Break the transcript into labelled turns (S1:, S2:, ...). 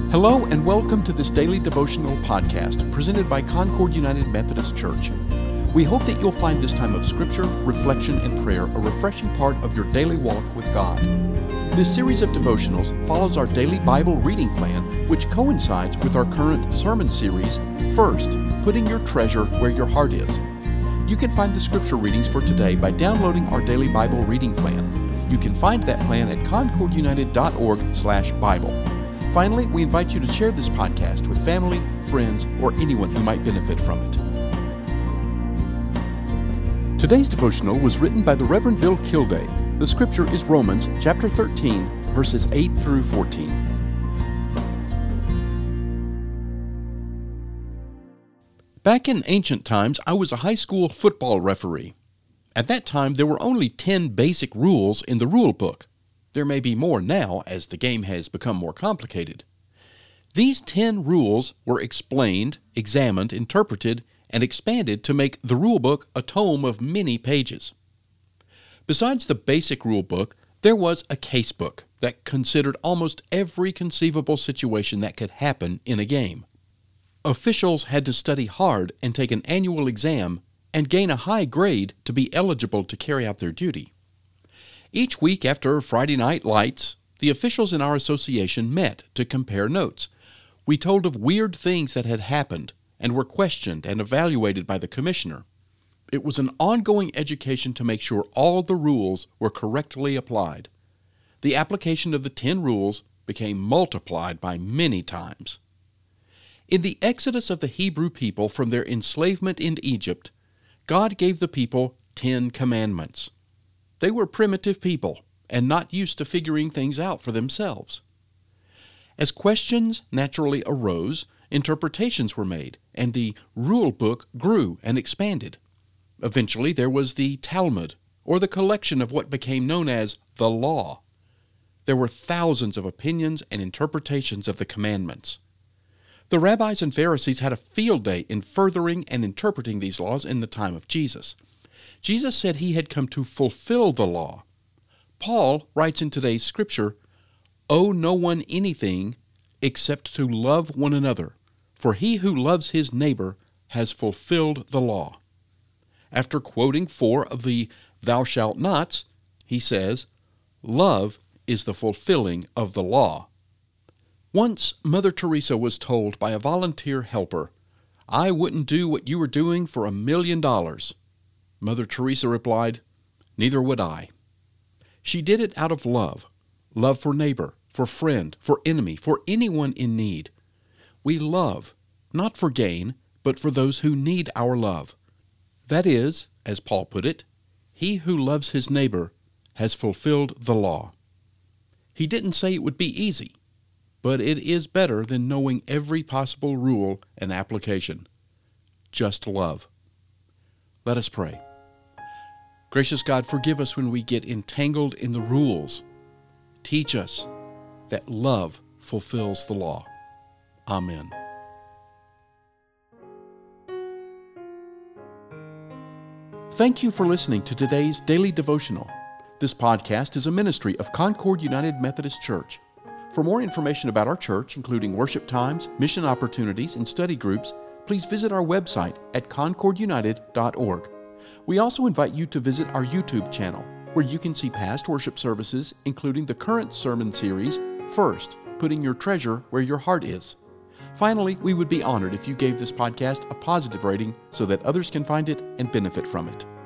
S1: Hello and welcome to this daily devotional podcast presented by Concord United Methodist Church. We hope that you'll find this time of scripture, reflection, and prayer a refreshing part of your daily walk with God. This series of devotionals follows our daily Bible reading plan, which coincides with our current sermon series, First, Putting Your Treasure Where Your Heart Is. You can find the scripture readings for today by downloading our daily Bible reading plan. You can find that plan at concordunited.org/Bible. Finally, we invite you to share this podcast with family, friends, or anyone who might benefit from it. Today's devotional was written by the Reverend Bill Kilday. The scripture is Romans chapter 13, verses 8 through 14. Back in ancient times, I was a high school football referee. At that time, there were only 10 basic rules in the rule book. There may be more now as the game has become more complicated. These 10 rules were explained, examined, interpreted, and expanded to make the rule book a tome of many pages. Besides the basic rule book, there was a case book that considered almost every conceivable situation that could happen in a game. Officials had to study hard and take an annual exam and gain a high grade to be eligible to carry out their duty. Each week after Friday Night Lights, the officials in our association met to compare notes. We told of weird things that had happened and were questioned and evaluated by the commissioner. It was an ongoing education to make sure all the rules were correctly applied. The application of the 10 rules became multiplied by many times. In the exodus of the Hebrew people from their enslavement in Egypt, God gave the people 10 commandments. They were primitive people and not used to figuring things out for themselves. As questions naturally arose, interpretations were made, and the rule book grew and expanded. Eventually, there was the Talmud, or the collection of what became known as the Law. There were thousands of opinions and interpretations of the commandments. The rabbis and Pharisees had a field day in furthering and interpreting these laws in the time of Jesus. Jesus said he had come to fulfill the law. Paul writes in today's scripture, "Owe no one anything except to love one another, for he who loves his neighbor has fulfilled the law." After quoting 4 of the "thou shalt nots," he says, "Love is the fulfilling of the law." Once, Mother Teresa was told by a volunteer helper, "I wouldn't do what you were doing for $1 million. Mother Teresa replied, "Neither would I." She did it out of love for neighbor, for friend, for enemy, for anyone in need. We love, not for gain, but for those who need our love. That is, as Paul put it, he who loves his neighbor has fulfilled the law. He didn't say it would be easy, but it is better than knowing every possible rule and application. Just love. Let us pray. Gracious God, forgive us when we get entangled in the rules. Teach us that love fulfills the law. Amen. Thank you for listening to today's daily devotional. This podcast is a ministry of Concord United Methodist Church. For more information about our church, including worship times, mission opportunities, and study groups, please visit our website at concordunited.org. We also invite you to visit our YouTube channel, where you can see past worship services, including the current sermon series, First, Putting Your Treasure Where Your Heart Is. Finally, we would be honored if you gave this podcast a positive rating so that others can find it and benefit from it.